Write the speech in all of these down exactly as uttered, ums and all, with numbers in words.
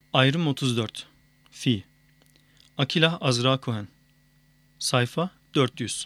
Ayrım otuz dört. Fi. Akilah Azra Cohen. Sayfa dört yüz.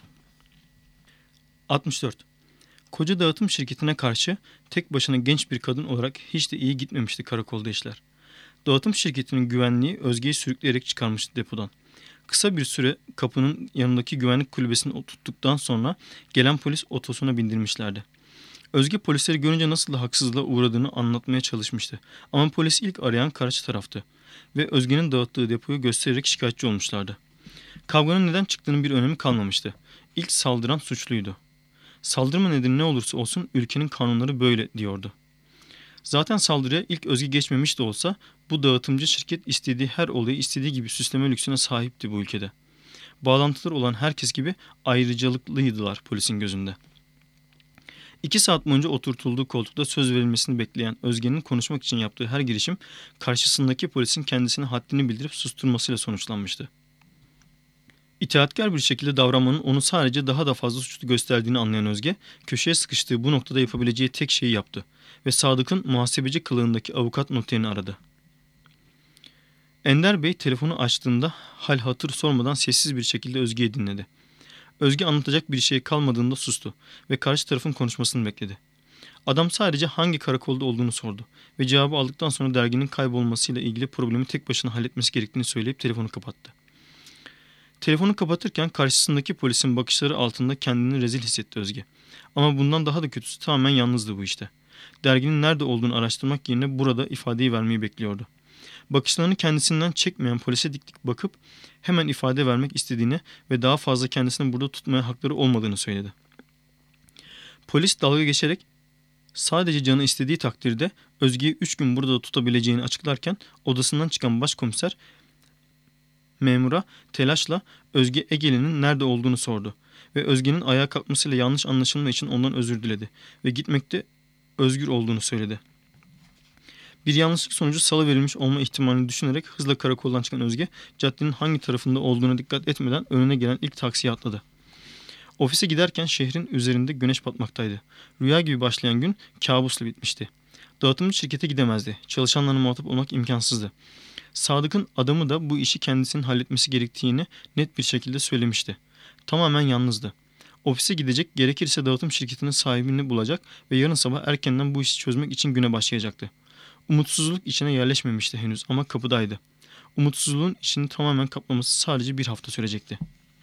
altmış dört. Koca dağıtım şirketine karşı tek başına genç bir kadın olarak hiç de iyi gitmemişti karakolda işler. Dağıtım şirketinin güvenliği Özge'yi sürükleyerek çıkarmıştı depodan. Kısa bir süre kapının yanındaki güvenlik kulübesini oturttuktan sonra gelen polis otosuna bindirmişlerdi. Özge polisleri görünce nasıl da haksızlığa uğradığını anlatmaya çalışmıştı. Ama polis ilk arayan karşı taraftı ve Özge'nin dağıttığı depoyu göstererek şikayetçi olmuşlardı. Kavganın neden çıktığının bir önemi kalmamıştı. İlk saldıran suçluydu. Saldırma nedeni ne olursa olsun ülkenin kanunları böyle diyordu. Zaten saldırıya ilk Özge geçmemiş de olsa bu dağıtımcı şirket istediği her olayı istediği gibi süsleme lüksüne sahipti bu ülkede. Bağlantıları olan herkes gibi ayrıcalıklıydılar polisin gözünde. İki saat boyunca oturtulduğu koltukta söz verilmesini bekleyen Özge'nin konuşmak için yaptığı her girişim karşısındaki polisin kendisine haddini bildirip susturmasıyla sonuçlanmıştı. İtaatkar bir şekilde davranmanın onu sadece daha da fazla suçlu gösterdiğini anlayan Özge, köşeye sıkıştığı bu noktada yapabileceği tek şeyi yaptı ve Sadık'ın muhasebeci kılığındaki avukat noterini aradı. Ender Bey telefonu açtığında hal hatır sormadan sessiz bir şekilde Özge'yi dinledi. Özge anlatacak bir şey kalmadığında sustu ve karşı tarafın konuşmasını bekledi. Adam sadece hangi karakolda olduğunu sordu ve cevabı aldıktan sonra derginin kaybolmasıyla ilgili problemi tek başına halletmesi gerektiğini söyleyip telefonu kapattı. Telefonu kapatırken karşısındaki polisin bakışları altında kendini rezil hissetti Özge. Ama bundan daha da kötüsü tamamen yalnızdı bu işte. Derginin nerede olduğunu araştırmak yerine burada ifadeyi vermeyi bekliyordu. Bakışlarını kendisinden çekmeyen polise dik dik bakıp hemen ifade vermek istediğini ve daha fazla kendisini burada tutmaya hakları olmadığını söyledi. Polis dalga geçerek sadece canı istediği takdirde Özge'yi üç gün burada tutabileceğini açıklarken odasından çıkan başkomiser memura telaşla Özge Egeli'nin nerede olduğunu sordu ve Özge'nin ayağa kalkmasıyla yanlış anlaşılma için ondan özür diledi ve gitmekte özgür olduğunu söyledi. Bir yanlışlık sonucu salıverilmiş olma ihtimalini düşünerek hızla karakoldan çıkan Özge, caddenin hangi tarafında olduğuna dikkat etmeden önüne gelen ilk taksiye atladı. Ofise giderken şehrin üzerinde güneş batmaktaydı. Rüya gibi başlayan gün kabusla bitmişti. Dağıtımcı şirkete gidemezdi. Çalışanlarla muhatap olmak imkansızdı. Sadık'ın adamı da bu işi kendisinin halletmesi gerektiğini net bir şekilde söylemişti. Tamamen yalnızdı. Ofise gidecek, gerekirse dağıtım şirketinin sahibini bulacak ve yarın sabah erkenden bu işi çözmek için güne başlayacaktı. Umutsuzluk içine yerleşmemişti henüz ama kapıdaydı. Umutsuzluğun içini tamamen kaplaması sadece bir hafta sürecekti.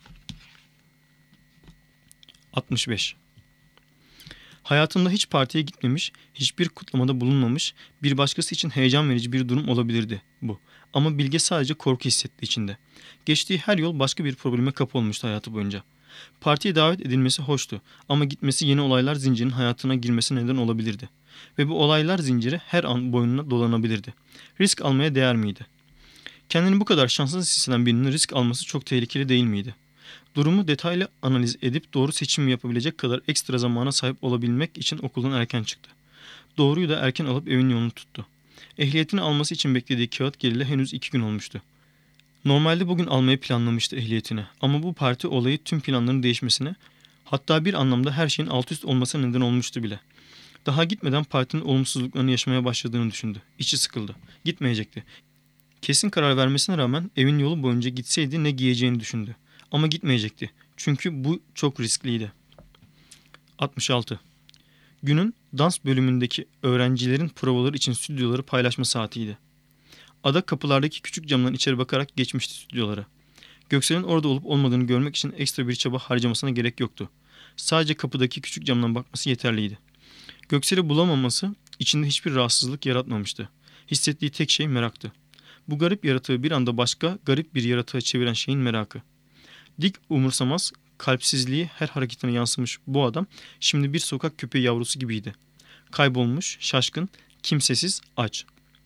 altmış beş. Hayatında hiç partiye gitmemiş, hiçbir kutlamada bulunmamış, bir başkası için heyecan verici bir durum olabilirdi bu. Ama Bilge sadece korku hissetti içinde. Geçtiği her yol başka bir probleme kapı olmuştu hayatı boyunca. Partiye davet edilmesi hoştu ama gitmesi yeni olaylar zincirinin hayatına girmesi neden olabilirdi. Ve bu olaylar zinciri her an boynuna dolanabilirdi. Risk almaya değer miydi? Kendini bu kadar şanssız hisseden birinin risk alması çok tehlikeli değil miydi? Durumu detaylı analiz edip doğru seçim yapabilecek kadar ekstra zamana sahip olabilmek için okuldan erken çıktı. Doğruyu da erken alıp evin yolunu tuttu. Ehliyetini alması için beklediği kağıt geleli henüz iki gün olmuştu. Normalde bugün almayı planlamıştı ehliyetini ama bu parti olayı tüm planların değişmesine, hatta bir anlamda her şeyin alt üst olmasına neden olmuştu bile. Daha gitmeden partinin olumsuzluklarını yaşamaya başladığını düşündü. İçi sıkıldı. Gitmeyecekti. Kesin karar vermesine rağmen evin yolu boyunca gitseydi ne giyeceğini düşündü. Ama gitmeyecekti. Çünkü bu çok riskliydi. altmış altı. Günün dans bölümündeki öğrencilerin provaları için stüdyoları paylaşma saatiydi. Ada kapılardaki küçük camdan içeri bakarak geçmişti stüdyolara. Göksel'in orada olup olmadığını görmek için ekstra bir çaba harcamasına gerek yoktu. Sadece kapıdaki küçük camdan bakması yeterliydi. Göksel'i bulamaması içinde hiçbir rahatsızlık yaratmamıştı. Hissettiği tek şey meraktı. Bu garip yaratığı bir anda başka garip bir yaratığa çeviren şeyin merakı. Dik, umursamaz, kalpsizliği her hareketine yansımış bu adam şimdi bir sokak köpeği yavrusu gibiydi. Kaybolmuş, şaşkın, kimsesiz, aç.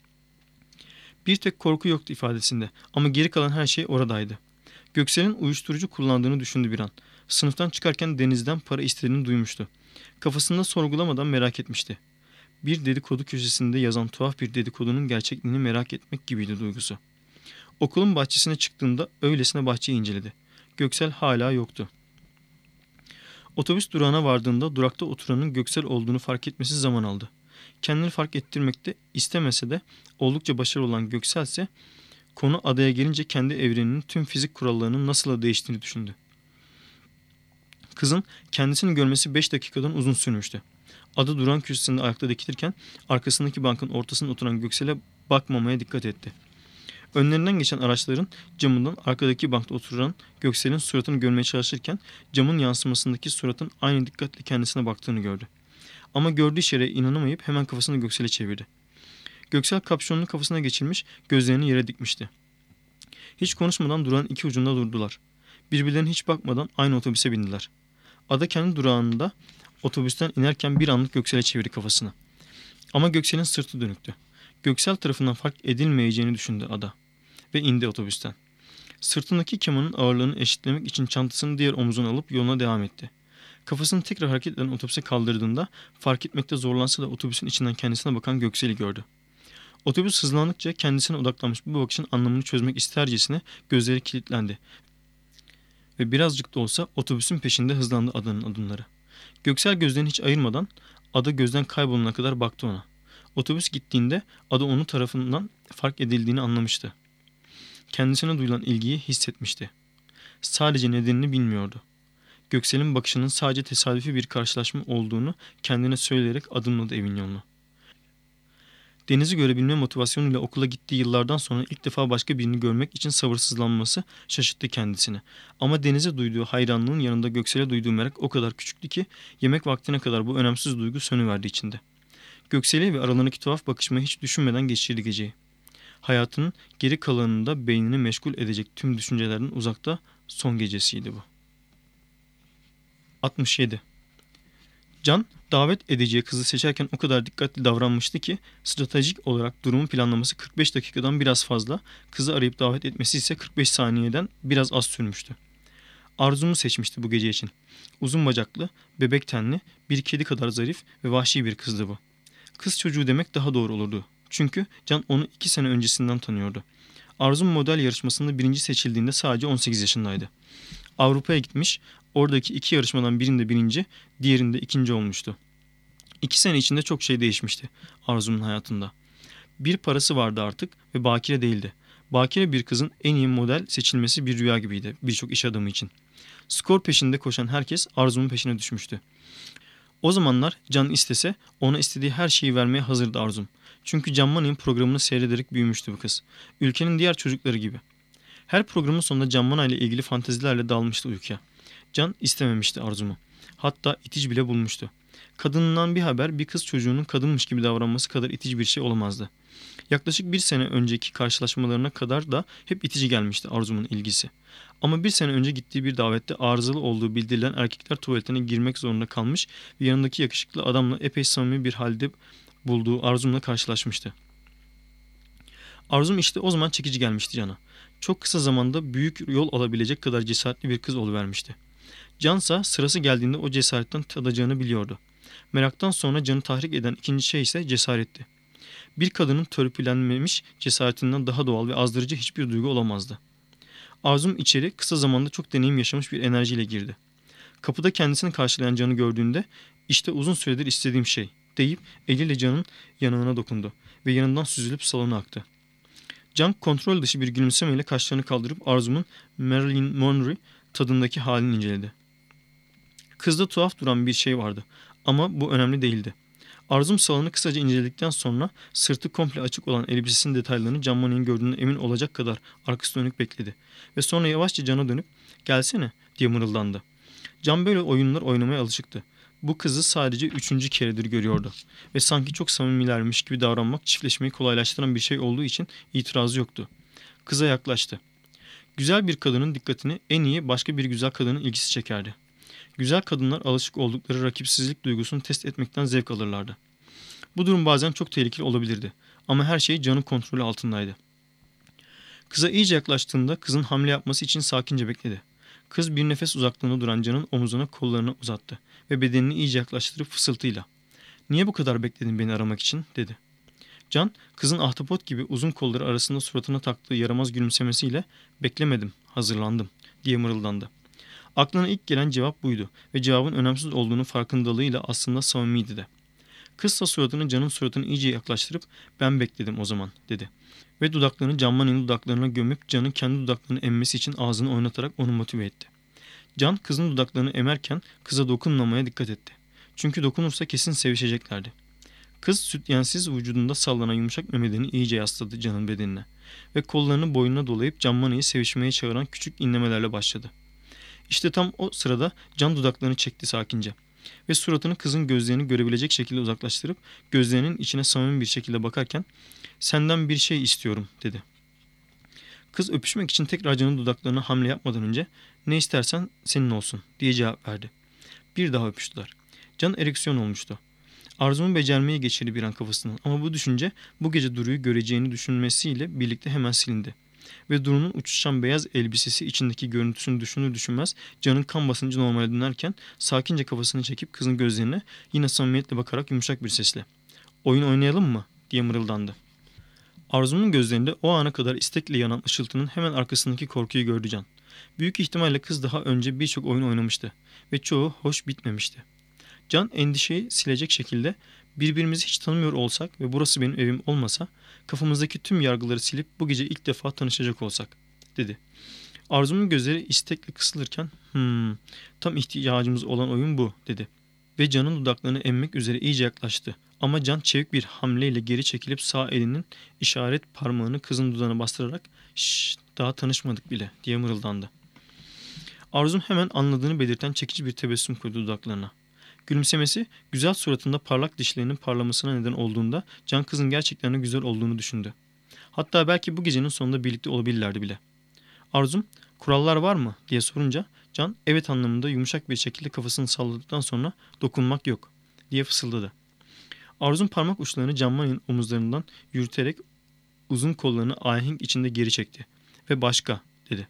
Bir tek korku yoktu ifadesinde ama geri kalan her şey oradaydı. Göksel'in uyuşturucu kullandığını düşündü bir an. Sınıftan çıkarken Deniz'den para istediğini duymuştu. Kafasında sorgulamadan merak etmişti. Bir dedikodu köşesinde yazan tuhaf bir dedikodunun gerçekliğini merak etmek gibiydi duygusu. Okulun bahçesine çıktığında öylesine bahçeyi inceledi. Göksel hala yoktu. Otobüs durağına vardığında durakta oturanın Göksel olduğunu fark etmesi zaman aldı. Kendini fark ettirmekte istemese de oldukça başarılı olan Göksel ise konu adaya gelince kendi evreninin tüm fizik kurallarının nasıl da değiştiğini düşündü. Kızın kendisini görmesi beş dakikadan uzun sürmüştü. Ada duran kürsüsünde ayakta dikilirken arkasındaki bankın ortasında oturan Göksel'e bakmamaya dikkat etti. Önlerinden geçen araçların camından arkadaki bankta oturan Göksel'in suratını görmeye çalışırken camın yansımasındaki suratın aynı dikkatle kendisine baktığını gördü. Ama gördüğü şeye inanamayıp hemen kafasını Göksel'e çevirdi. Göksel kapşonunu kafasına geçirmiş, gözlerini yere dikmişti. Hiç konuşmadan durağın iki ucunda durdular. Birbirlerine hiç bakmadan aynı otobüse bindiler. Ada kendi durağında otobüsten inerken bir anlık Göksel'e çevirdi kafasını. Ama Göksel'in sırtı dönüktü. Göksel tarafından fark edilmeyeceğini düşündü Ada ve indi otobüsten. Sırtındaki kemanın ağırlığını eşitlemek için çantasını diğer omzuna alıp yoluna devam etti. Kafasını tekrar hareket eden otobüse kaldırdığında fark etmekte zorlansa da otobüsün içinden kendisine bakan Göksel'i gördü. Otobüs hızlandıkça kendisine odaklanmış bu bakışın anlamını çözmek istercesine gözleri kilitlendi. Ve birazcık da olsa otobüsün peşinde hızlandı Ada'nın adımları. Göksel gözlerini hiç ayırmadan Ada gözden kaybolana kadar baktı ona. Otobüs gittiğinde Ada onun tarafından fark edildiğini anlamıştı. Kendisine duyulan ilgiyi hissetmişti. Sadece nedenini bilmiyordu. Göksel'in bakışının sadece tesadüfi bir karşılaşma olduğunu kendine söyleyerek adımladı evin yoluna. Denizi görebilme motivasyonuyla okula gittiği yıllardan sonra ilk defa başka birini görmek için sabırsızlanması şaşırttı kendisini. Ama denize duyduğu hayranlığın yanında Göksel'e duyduğu merak o kadar küçüktü ki yemek vaktine kadar bu önemsiz duygu sönüverdi içinde. Göksel'i ve aralarındaki tuhaf bakışmayı hiç düşünmeden geçirdi geceyi. Hayatının geri kalanında beynini meşgul edecek tüm düşüncelerden uzakta son gecesiydi bu. altmış yedi. Can, davet edeceği kızı seçerken o kadar dikkatli davranmıştı ki stratejik olarak durumun planlaması kırk beş dakikadan biraz fazla, kızı arayıp davet etmesi ise kırk beş saniyeden biraz az sürmüştü. Arzum'u seçmişti bu gece için. Uzun bacaklı, bebek tenli, bir kedi kadar zarif ve vahşi bir kızdı bu. Kız çocuğu demek daha doğru olurdu. Çünkü Can onu iki sene öncesinden tanıyordu. Arzum model yarışmasında birinci seçildiğinde sadece on sekiz yaşındaydı. Avrupa'ya gitmiş, oradaki iki yarışmadan birinde birinci, diğerinde ikinci olmuştu. İki sene içinde çok şey değişmişti Arzum'un hayatında. Bir parası vardı artık ve bakire değildi. Bakire bir kızın en iyi model seçilmesi bir rüya gibiydi birçok iş adamı için. Skor peşinde koşan herkes Arzum'un peşine düşmüştü. O zamanlar Can istese ona istediği her şeyi vermeye hazırdı Arzum. Çünkü Can Money'in programını seyrederek büyümüştü bu kız. Ülkenin diğer çocukları gibi. Her programın sonunda Can Money ile ilgili fantezilerle dalmıştı uykuya. Can istememişti Arzum'u. Hatta itici bile bulmuştu. Kadından bir haber bir kız çocuğunun kadınmış gibi davranması kadar itici bir şey olamazdı. Yaklaşık bir sene önceki karşılaşmalarına kadar da hep itici gelmişti Arzum'un ilgisi. Ama bir sene önce gittiği bir davette arızalı olduğu bildirilen erkekler tuvaletine girmek zorunda kalmış ve yanındaki yakışıklı adamla epey samimi bir halde bulduğu Arzum'la karşılaşmıştı. Arzum işte o zaman çekici gelmişti Can'a. Çok kısa zamanda büyük yol alabilecek kadar cesaretli bir kız oluvermişti. Cansa sırası geldiğinde o cesaretten tadacağını biliyordu. Meraktan sonra Can'ı tahrik eden ikinci şey ise cesaretti. Bir kadının törpülenmemiş cesaretinden daha doğal ve azdırıcı hiçbir duygu olamazdı. Arzum içeri kısa zamanda çok deneyim yaşamış bir enerjiyle girdi. Kapıda kendisini karşılayan Can'ı gördüğünde işte uzun süredir istediğim şey deyip eliyle Can'ın yanağına dokundu ve yanından süzülüp salona aktı. Can kontrol dışı bir gülümsemeyle kaşlarını kaldırıp Arzum'un Marilyn Monroe tadındaki halini inceledi. Kızda tuhaf duran bir şey vardı ama bu önemli değildi. Arzum salonu kısaca inceledikten sonra sırtı komple açık olan elbisesinin detaylarını Can Money'in gördüğüne emin olacak kadar arkası dönük bekledi. Ve sonra yavaşça Can'a dönüp "Gelsene" diye mırıldandı. Can böyle oyunlar oynamaya alışıktı. Bu kızı sadece üçüncü keredir görüyordu. Ve sanki çok samimilermiş gibi davranmak çiftleşmeyi kolaylaştıran bir şey olduğu için itirazı yoktu. Kıza yaklaştı. Güzel bir kadının dikkatini en iyi başka bir güzel kadının ilgisi çekerdi. Güzel kadınlar alışık oldukları rakipsizlik duygusunu test etmekten zevk alırlardı. Bu durum bazen çok tehlikeli olabilirdi. Ama her şey Can'ın kontrolü altındaydı. Kıza iyice yaklaştığında kızın hamle yapması için sakince bekledi. Kız bir nefes uzaklığında duran Can'ın omuzuna kollarını uzattı ve bedenini iyice yaklaştırıp fısıltıyla "Niye bu kadar bekledin beni aramak için?" dedi. Can, kızın ahtapot gibi uzun kolları arasında suratına taktığı yaramaz gülümsemesiyle "Beklemedim, hazırlandım" diye mırıldandı. Aklına ilk gelen cevap buydu ve cevabın önemsiz olduğunu farkındalığıyla aslında samimiydi de. Kızsa suratını Can'ın suratını iyice yaklaştırıp ben bekledim o zaman dedi. Ve dudaklarını Can Money'nin dudaklarına gömüp Can'ın kendi dudaklarını emmesi için ağzını oynatarak onu motive etti. Can kızın dudaklarını emerken kıza dokunmamaya dikkat etti. Çünkü dokunursa kesin sevişeceklerdi. Kız sütyensiz vücudunda sallanan yumuşak memelerini iyice yasladı Can'ın bedenine ve kollarını boynuna dolayıp Can Money'i sevişmeye çağıran küçük inlemelerle başladı. İşte tam o sırada Can dudaklarını çekti sakince ve suratını kızın gözlerini görebilecek şekilde uzaklaştırıp gözlerinin içine samimi bir şekilde bakarken "Senden bir şey istiyorum." dedi. Kız öpüşmek için tekrar Can'ın dudaklarına hamle yapmadan önce "Ne istersen senin olsun." diye cevap verdi. Bir daha öpüştüler. Can ereksiyon olmuştu. Arzumu becermeye geçirdi bir an kafasından ama bu düşünce bu gece Duru'yu göreceğini düşünmesiyle birlikte hemen silindi. Ve Duru'nun uçuşan beyaz elbisesi içindeki görüntüsünü düşünür düşünmez Can'ın kan basıncı normale dönerken sakince kafasını çekip kızın gözlerine yine samimiyetle bakarak yumuşak bir sesle "Oyun oynayalım mı?" diye mırıldandı. Arzu'nun gözlerinde o ana kadar istekle yanan ışıltının hemen arkasındaki korkuyu gördü Can. Büyük ihtimalle kız daha önce birçok oyun oynamıştı ve çoğu hoş bitmemişti. Can endişeyi silecek şekilde "Birbirimizi hiç tanımıyor olsak ve burası benim evim olmasa kafamızdaki tüm yargıları silip bu gece ilk defa tanışacak olsak." dedi. Arzu'nun gözleri istekle kısılırken "Hmm, tam ihtiyacımız olan oyun bu." dedi. Ve Can'ın dudaklarını emmek üzere iyice yaklaştı. Ama Can çevik bir hamleyle geri çekilip sağ elinin işaret parmağını kızın dudağına bastırarak "Şşş, daha tanışmadık bile." diye mırıldandı. Arzu'nun hemen anladığını belirten çekici bir tebessüm koydu dudaklarına. Gülümsemesi güzel suratında parlak dişlerinin parlamasına neden olduğunda Can kızın gerçekten de güzel olduğunu düşündü. Hatta belki bu gecenin sonunda birlikte olabilirlerdi bile. Arzum "Kurallar var mı?" diye sorunca Can evet anlamında yumuşak bir şekilde kafasını salladıktan sonra "Dokunmak yok." diye fısıldadı. Arzum parmak uçlarını Can Money'nin omuzlarından yürüterek uzun kollarını ahenk içinde geri çekti ve "Başka." dedi.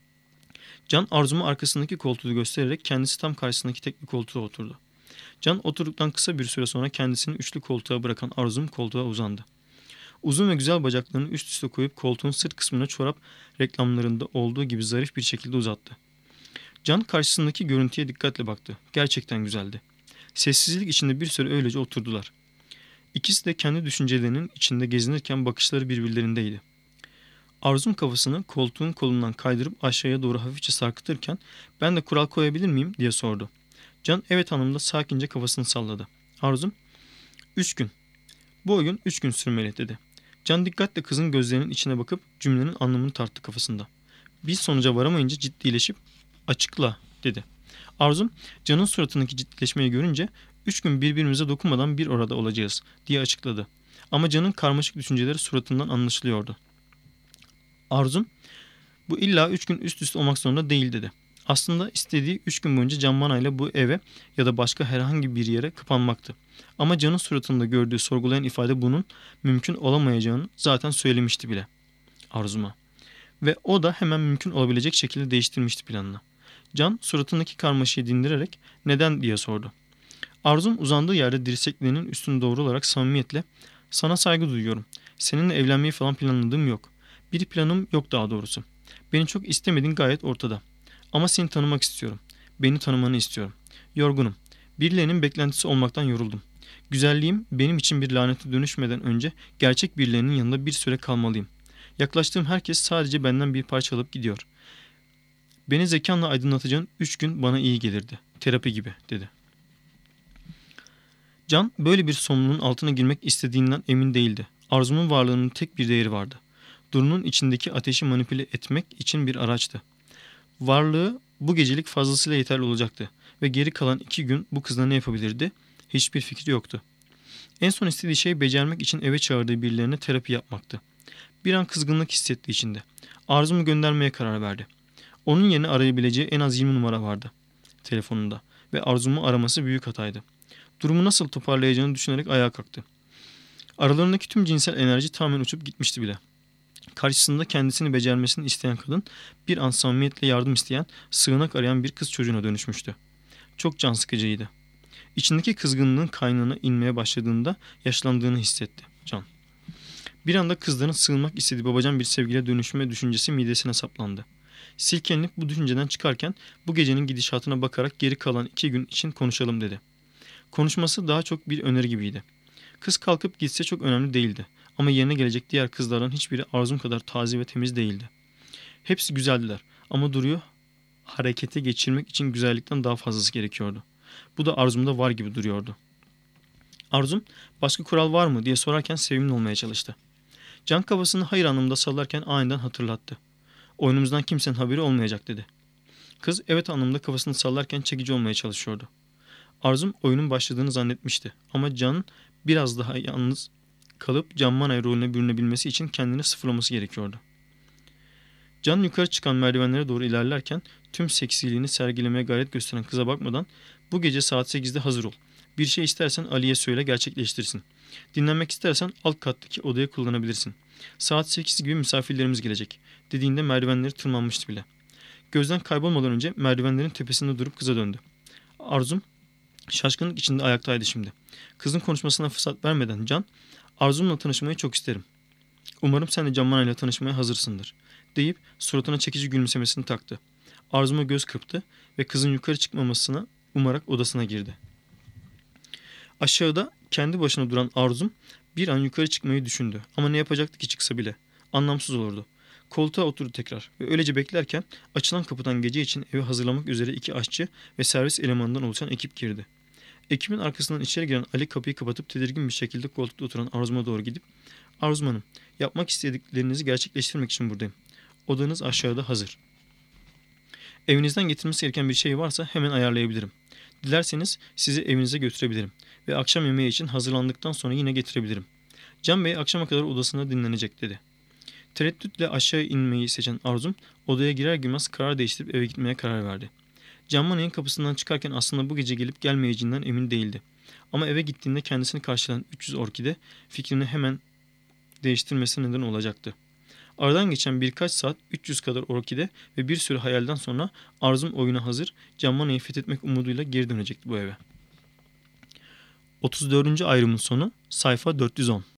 Can Arzum'a arkasındaki koltuğu göstererek kendisi tam karşısındaki tekli koltuğa oturdu. Can oturduktan kısa bir süre sonra kendisini üçlü koltuğa bırakan Arzum koltuğa uzandı. Uzun ve güzel bacaklarını üst üste koyup koltuğun sırt kısmına çorap reklamlarında olduğu gibi zarif bir şekilde uzattı. Can karşısındaki görüntüye dikkatle baktı. Gerçekten güzeldi. Sessizlik içinde bir süre öylece oturdular. İkisi de kendi düşüncelerinin içinde gezinirken bakışları birbirlerindeydi. Arzum kafasını koltuğun kolundan kaydırıp aşağıya doğru hafifçe sarkıtırken "Ben de kural koyabilir miyim?" diye sordu. Can evet hanımda sakince kafasını salladı. Arzum "Üç gün. Bu oyun üç gün sürmeli." dedi. Can dikkatle kızın gözlerinin içine bakıp cümlenin anlamını tarttı kafasında. Bir sonuca varamayınca ciddileşip "Açıkla." dedi. Arzum Can'ın suratındaki ciddileşmeyi görünce "Üç gün birbirimize dokunmadan bir orada olacağız." diye açıkladı. Ama Can'ın karmaşık düşünceleri suratından anlaşılıyordu. Arzum "Bu illa üç gün üst üste olmak zorunda değil." dedi. Aslında istediği üç gün boyunca Can Manay'la bu eve ya da başka herhangi bir yere kapanmaktı. Ama Can'ın suratında gördüğü sorgulayan ifade bunun mümkün olamayacağını zaten söylemişti bile Arzum'a. Ve o da hemen mümkün olabilecek şekilde değiştirmişti planını. Can suratındaki karmaşayı dindirerek "Neden?" diye sordu. Arzum uzandığı yerde dirseklerinin üstüne doğru olarak samimiyetle "Sana saygı duyuyorum. Seninle evlenmeyi falan planladığım yok. Bir planım yok daha doğrusu. Beni çok istemediğin gayet ortada. Ama seni tanımak istiyorum. Beni tanımanı istiyorum. Yorgunum. Birilerinin beklentisi olmaktan yoruldum. Güzelliğim benim için bir lanete dönüşmeden önce gerçek birilerinin yanında bir süre kalmalıyım. Yaklaştığım herkes sadece benden bir parça alıp gidiyor. Beni zekanla aydınlatacağın üç gün bana iyi gelirdi. Terapi gibi." dedi. Can böyle bir sorumluluğun altına girmek istediğinden emin değildi. Arzumun varlığının tek bir değeri vardı. Duru'nun içindeki ateşi manipüle etmek için bir araçtı. Varlığı bu gecelik fazlasıyla yeterli olacaktı ve geri kalan iki gün bu kızla ne yapabilirdi? Hiçbir fikri yoktu. En son istediği şey becermek için eve çağırdığı birilerine terapi yapmaktı. Bir an kızgınlık hissetti içinde. Arzumu göndermeye karar verdi. Onun yerine arayabileceği en az yirmi numara vardı telefonunda ve Arzumu araması büyük hataydı. Durumu nasıl toparlayacağını düşünerek ayağa kalktı. Aralarındaki tüm cinsel enerji tamamen uçup gitmişti bile. Karşısında kendisini becermesini isteyen kadın bir an samimiyetle yardım isteyen, sığınak arayan bir kız çocuğuna dönüşmüştü. Çok can sıkıcıydı. İçindeki kızgınlığın kaynağına inmeye başladığında yaşlandığını hissetti Can. Bir anda kızların sığınmak istediği babacan bir sevgile dönüşme düşüncesi midesine saplandı. Silkelenip bu düşünceden çıkarken bu gecenin gidişatına bakarak geri kalan iki gün için konuşalım dedi. Konuşması daha çok bir öneri gibiydi. Kız kalkıp gitse çok önemli değildi. Ama yerine gelecek diğer kızlardan hiçbiri Arzum kadar taze ve temiz değildi. Hepsi güzeldiler ama Duru'yu harekete geçirmek için güzellikten daha fazlası gerekiyordu. Bu da Arzum'da var gibi duruyordu. Arzum, başka kural var mı diye sorarken sevimli olmaya çalıştı. Can kafasını hayır anlamında sallarken aniden hatırlattı. Oyunumuzdan kimsenin haberi olmayacak dedi. Kız evet anlamında kafasını sallarken çekici olmaya çalışıyordu. Arzum oyunun başladığını zannetmişti ama Can'ın biraz daha yalnız kalıp Can Manay rolüne bürünebilmesi için kendini sıfırlaması gerekiyordu. Can yukarı çıkan merdivenlere doğru ilerlerken tüm seksiliğini sergilemeye gayret gösteren kıza bakmadan "Bu gece saat sekizde hazır ol. Bir şey istersen Ali'ye söyle gerçekleştirsin. Dinlenmek istersen alt kattaki odayı kullanabilirsin. Saat sekiz gibi misafirlerimiz gelecek" dediğinde merdivenleri tırmanmıştı bile. Gözden kaybolmadan önce merdivenlerin tepesinde durup kıza döndü. Arzum şaşkınlık içinde ayaktaydı şimdi. Kızın konuşmasına fırsat vermeden Can, "Arzum'la tanışmayı çok isterim. Umarım sen de Can Manay'la tanışmaya hazırsındır" deyip suratına çekici gülümsemesini taktı. Arzum'a göz kırptı ve kızın yukarı çıkmamasına umarak odasına girdi. Aşağıda kendi başına duran Arzum bir an yukarı çıkmayı düşündü ama ne yapacaktı ki çıksa bile. Anlamsız olurdu. Koltuğa oturdu tekrar ve öylece beklerken açılan kapıdan gece için evi hazırlamak üzere iki aşçı ve servis elemanından oluşan ekip girdi. Ekibin arkasından içeri giren Ali kapıyı kapatıp tedirgin bir şekilde koltukta oturan Arzum'a doğru gidip "Arzum Hanım, yapmak istediklerinizi gerçekleştirmek için buradayım. Odanız aşağıda hazır. Evinizden getirmesi gereken bir şey varsa hemen ayarlayabilirim. Dilerseniz sizi evinize götürebilirim ve akşam yemeği için hazırlandıktan sonra yine getirebilirim. Can Bey akşama kadar odasında dinlenecek" dedi. Tereddütle aşağı inmeyi seçen Arzum odaya girer girmez karar değiştirip eve gitmeye karar verdi. Can Manay'ın kapısından çıkarken aslında bu gece gelip gelmeyeceğinden emin değildi. Ama eve gittiğinde kendisini karşılayan üç yüz orkide fikrini hemen değiştirmesine neden olacaktı. Aradan geçen birkaç saat üç yüz kadar orkide ve bir sürü hayalden sonra Arzum oyuna hazır, Can Manay'ı fethetmek umuduyla geri dönecekti bu eve. otuz dördüncü ayrımın sonu sayfa dört yüz on.